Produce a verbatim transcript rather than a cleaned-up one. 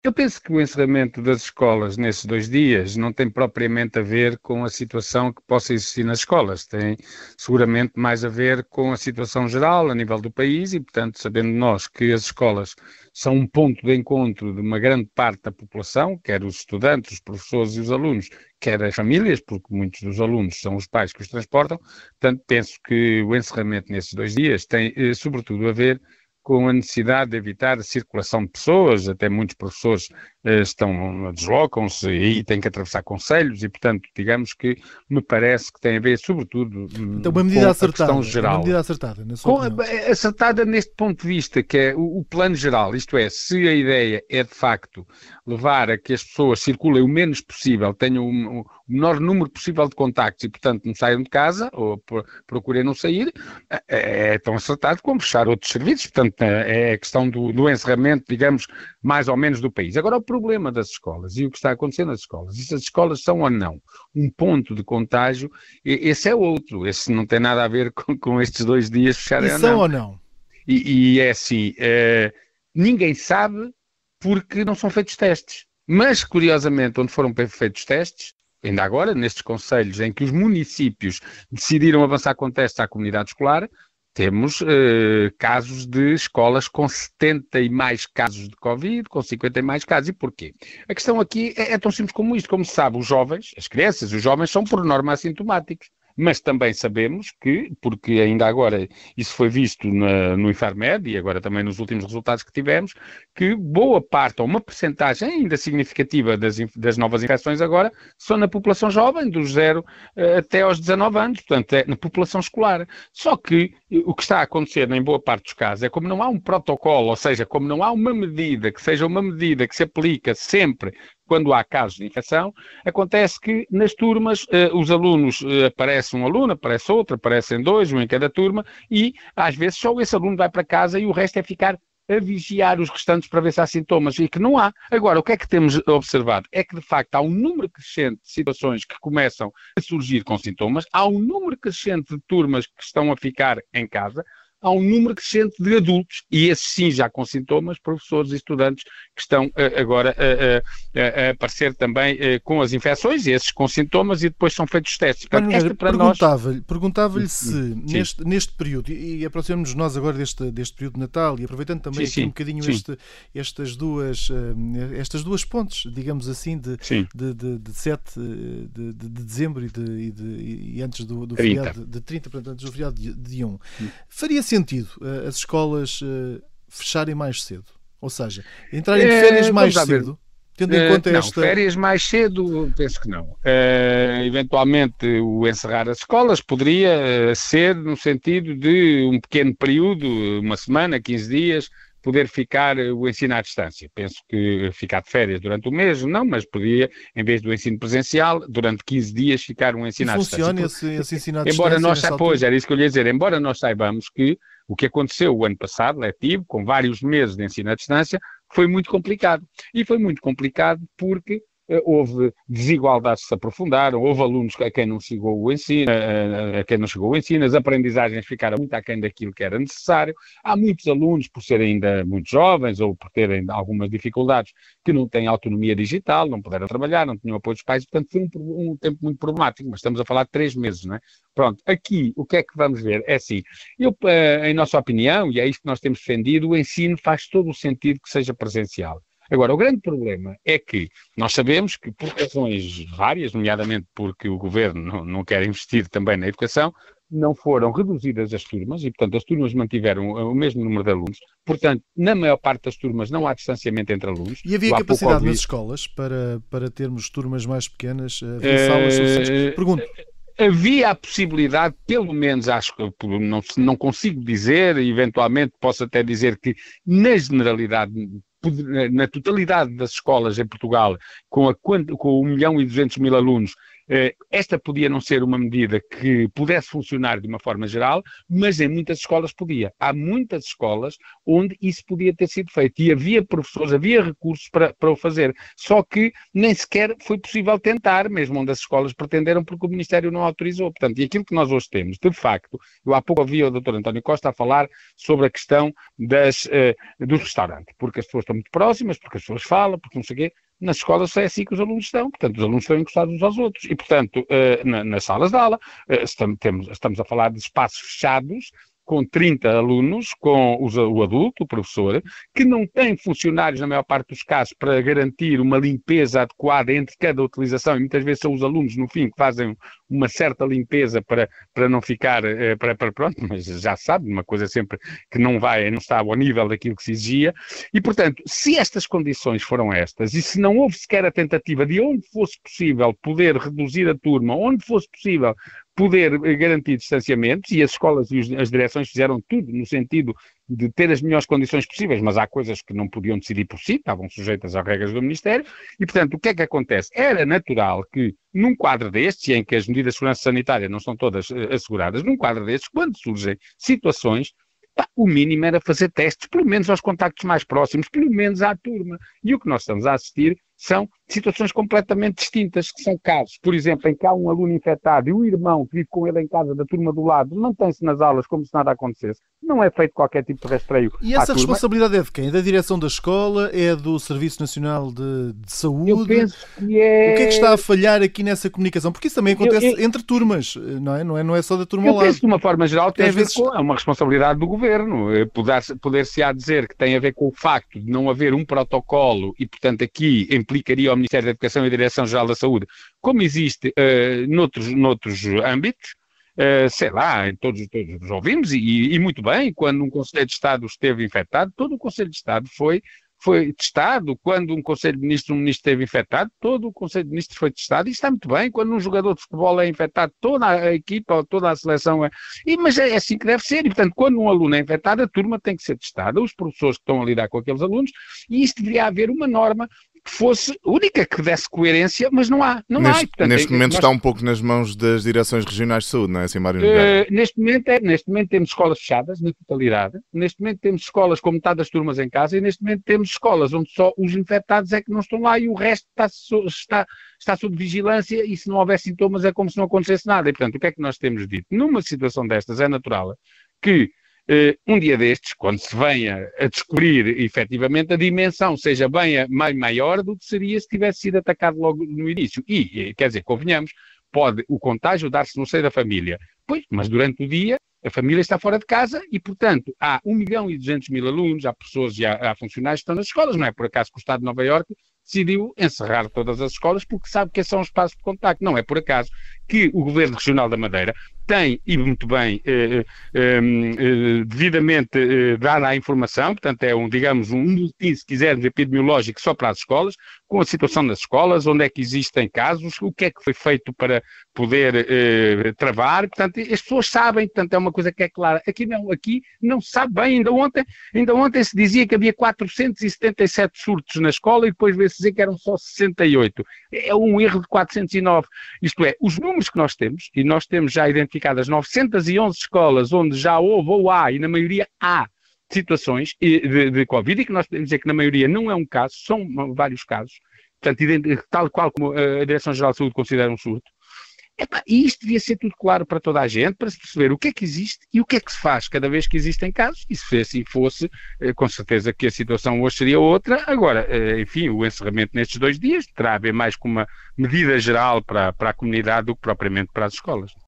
Eu penso que o encerramento das escolas nesses dois dias não tem propriamente a ver com a situação que possa existir nas escolas. Tem seguramente mais a ver com a situação geral a nível do país e, portanto, sabendo nós que as escolas são um ponto de encontro de uma grande parte da população, quer os estudantes, os professores e os alunos, quer as famílias, porque muitos dos alunos são os pais que os transportam. Portanto, penso que o encerramento nesses dois dias tem, eh, sobretudo, a ver com a necessidade de evitar a circulação de pessoas, até muitos professores eh, estão, deslocam-se e têm que atravessar concelhos e, portanto, digamos que me parece que tem a ver, sobretudo, Então, hum, uma medida com a questão acertada. É uma geral. medida acertada, na sua Com a- opinião. acertada neste ponto de vista, que é o, o plano geral, isto é, se a ideia é, de facto, levar a que as pessoas circulem o menos possível, tenham o, o menor número possível de contactos e, portanto, não saiam de casa ou por, procurem não sair, é, é tão acertado como fechar outros serviços. Portanto, é a questão do, do encerramento, digamos, mais ou menos do país. Agora, o problema das escolas e o que está acontecendo nas escolas, e se as escolas são ou não um ponto de contágio, esse é outro. Esse não tem nada a ver com, com estes dois dias E fecharem ou são não. ou não? E, e é assim, eh, ninguém sabe porque não são feitos testes. Mas, curiosamente, onde foram feitos testes, ainda agora, nestes concelhos em que os municípios decidiram avançar com testes à comunidade escolar, temos eh, casos de escolas com setenta e mais casos de Covid, com cinquenta e mais casos. E porquê? A questão aqui é, é tão simples como isto. Como se sabe, os jovens, as crianças, os jovens são por norma assintomáticos. Mas também sabemos que, porque ainda agora isso foi visto na, no IFARMED e agora também nos últimos resultados que tivemos, que boa parte, ou uma percentagem ainda significativa das, das novas infecções agora, são na população jovem, dos zero uh, até aos dezanove anos, portanto é na população escolar. Só que o que está a acontecer em boa parte dos casos é como não há um protocolo, ou seja, como não há uma medida que seja uma medida que se aplica sempre quando há casos de infecção, acontece que nas turmas uh, os alunos, uh, aparece um aluno, aparece outro, aparecem dois, um em cada turma, e às vezes só esse aluno vai para casa e o resto é ficar a vigiar os restantes para ver se há sintomas, e que não há. Agora, o que é que temos observado? É que, de facto, há um número crescente de situações que começam a surgir com sintomas, há um número crescente de turmas que estão a ficar em casa, há um número crescente de adultos, e esses sim já com sintomas, professores e estudantes que estão uh, agora a uh, uh, uh, aparecer também uh, com as infecções, esses com sintomas, e depois são feitos testes. Mano Portanto, Nogueira, esta para nós... perguntava-lhe perguntava se Sim, neste, neste período, e aproximamos nós agora deste, deste período de Natal, e aproveitando também sim, aqui um sim, bocadinho sim, este, estas, duas, eh, estas duas pontes, digamos assim, de, sim, de, de, de sete de, de, de dezembro e, de, e, de, e antes do, do trinta. feriado de trinta, portanto, antes do feriado de, de um. Faria sentido uh, as escolas uh, fecharem mais cedo? Ou seja, entrarem de férias Uh, vamos mais lá ver. cedo, tendo em Uh, conta não, esta... férias mais cedo, penso que não. Uh, eventualmente, o encerrar as escolas poderia uh, ser no sentido de um pequeno período, uma semana, quinze dias, poder ficar uh, o ensino à distância. Penso que ficar de férias durante o mês, não, mas podia, em vez do ensino presencial, durante quinze dias ficar um E ensino à distância. funciona Por, esse, esse ensino à embora distância nós, nessa pois, altura? era isso que eu lhe ia dizer, embora nós saibamos que o que aconteceu o ano passado, letivo, com vários meses de ensino à distância, foi muito complicado. E foi muito complicado porque uh, houve desigualdades que se aprofundaram, houve alunos a quem não chegou o ensino, a, a, a quem não chegou o ensino, as aprendizagens ficaram muito aquém daquilo que era necessário. Há muitos alunos, por serem ainda muito jovens ou por terem algumas dificuldades, que não têm autonomia digital, não puderam trabalhar, não tinham apoio dos pais, portanto foi um, um tempo muito problemático, mas estamos a falar de três meses, não é? Pronto, aqui o que é que vamos ver? É assim, eu, em nossa opinião, e é isto que nós temos defendido, o ensino faz todo o sentido que seja presencial. Agora, o grande problema é que nós sabemos que, por razões várias, nomeadamente porque o governo não, não quer investir também na educação, não foram reduzidas as turmas e, portanto, as turmas mantiveram o mesmo número de alunos. Portanto, na maior parte das turmas não há distanciamento entre alunos. E havia capacidade nas escolas para, para termos turmas mais pequenas? Havia salas suficientes? Pergunto. Havia a possibilidade, pelo menos acho que não, não consigo dizer, eventualmente posso até dizer que na generalidade, na totalidade das escolas em Portugal, com, a, com um milhão e duzentos mil alunos, Esta podia não ser uma medida que pudesse funcionar de uma forma geral, mas em muitas escolas podia. Há muitas escolas onde isso podia ter sido feito e havia professores, havia recursos para, para o fazer. Só que nem sequer foi possível tentar, mesmo onde as escolas pretenderam, porque o Ministério não autorizou. Portanto, e aquilo que nós hoje temos, de facto, eu há pouco ouvi o doutor António Costa a falar sobre a questão das, uh, dos restaurantes, porque as pessoas estão muito próximas, porque as pessoas falam, porque não sei o quê. Nas escolas é assim que os alunos estão, portanto, os alunos estão encostados uns aos outros. E, portanto, uh, na, nas salas de aula, uh, estamos, temos, estamos a falar de espaços fechados, com trinta alunos, com os, o adulto, o professor, que não tem funcionários, na maior parte dos casos, para garantir uma limpeza adequada entre cada utilização, e muitas vezes são os alunos, no fim, que fazem uma certa limpeza para, para não ficar, para, para pronto, mas já sabe, uma coisa sempre que não vai, não está ao nível daquilo que se exigia, e, portanto, se estas condições foram estas, e se não houve sequer a tentativa de onde fosse possível poder reduzir a turma, onde fosse possível poder garantir distanciamentos, e as escolas e as direções fizeram tudo no sentido de ter as melhores condições possíveis, mas há coisas que não podiam decidir por si, estavam sujeitas às regras do Ministério, e, portanto, o que é que acontece? Era natural que, num quadro destes, em que as medidas de segurança sanitária não são todas uh, asseguradas, num quadro destes, quando surgem situações, pá, o mínimo era fazer testes, pelo menos aos contactos mais próximos, pelo menos à turma. E o que nós estamos a assistir são situações completamente distintas, que são casos, por exemplo, em que há um aluno infectado e o irmão que vive com ele em casa da turma do lado mantém-se nas aulas como se nada acontecesse. Não é feito qualquer tipo de rastreio. E essa à responsabilidade turma. É de quem? É da direção da escola? É do Serviço Nacional de, de Saúde? Eu penso que é... O que é que está a falhar aqui nessa comunicação? Porque isso também acontece eu, eu... entre turmas, não é? Não é, não é só da turma eu ao lado. Eu penso que, de uma forma geral, tem Às a ver vezes... com é uma responsabilidade do governo. Poder-se-á dizer que tem a ver com o facto de não haver um protocolo e, portanto, aqui implicaria o Ministério da Educação e a Direção-Geral da Saúde, como existe uh, noutros, noutros âmbitos, uh, sei lá, todos, todos nos ouvimos, e, e muito bem, quando um Conselho de Estado esteve infectado, todo o Conselho de Estado foi, foi testado, quando um Conselho de Ministros, um ministro esteve infectado, todo o Conselho de Ministros foi testado, e está muito bem, quando um jogador de futebol é infectado, toda a equipa, toda a seleção é... E, mas é assim que deve ser, e portanto, quando um aluno é infectado, a turma tem que ser testada, os professores que estão a lidar com aqueles alunos, e isto deveria haver uma norma que fosse única, que desse coerência, mas não há. Não neste há. E, portanto, neste é, momento nós... está um pouco nas mãos das direções regionais de saúde, não é assim, Mário? Uh, neste, momento é, neste momento temos escolas fechadas, na totalidade. Neste momento temos escolas com metade das turmas em casa e neste momento temos escolas onde só os infectados é que não estão lá e o resto está, está, está sob vigilância e se não houver sintomas é como se não acontecesse nada. E, portanto, o que é que nós temos dito? Numa situação destas é natural que Uh, um dia destes, quando se venha a descobrir efetivamente a dimensão seja bem a, bem maior do que seria se tivesse sido atacado logo no início. E, quer dizer, convenhamos, pode o contágio dar-se no seio da família. Pois, mas durante o dia a família está fora de casa e, portanto, há um milhão e duzentos mil alunos, há professores e há, há funcionários que estão nas escolas. Não é por acaso que o Estado de Nova Iorque decidiu encerrar todas as escolas porque sabe que esses são espaços de contacto. Não é por acaso que o Governo Regional da Madeira tem, e muito bem, eh, eh, eh, devidamente eh, dada a informação, portanto é um, digamos, um boletim, se quisermos, epidemiológico só para as escolas, com a situação das escolas, onde é que existem casos, o que é que foi feito para poder eh, travar, portanto as pessoas sabem, portanto é uma coisa que é clara. Aqui não, aqui não se sabe bem, ainda ontem, ainda ontem se dizia que havia quatrocentos e setenta e sete surtos na escola e depois veio-se dizer que eram só sessenta e oito. É um erro de quatrocentos e nove. Isto é, os números que nós temos, e nós temos já identificadas novecentas e onze escolas onde já houve ou há, e na maioria há, situações de, de Covid, e que nós podemos dizer que na maioria não é um caso, são vários casos, portanto, tal qual como a Direção-Geral de Saúde considera um surto. Epá, e isto devia ser tudo claro para toda a gente, para se perceber o que é que existe e o que é que se faz cada vez que existem casos, e se assim fosse, com certeza que a situação hoje seria outra. Agora, enfim, o encerramento nestes dois dias terá a ver mais com uma medida geral para, para a comunidade do que propriamente para as escolas.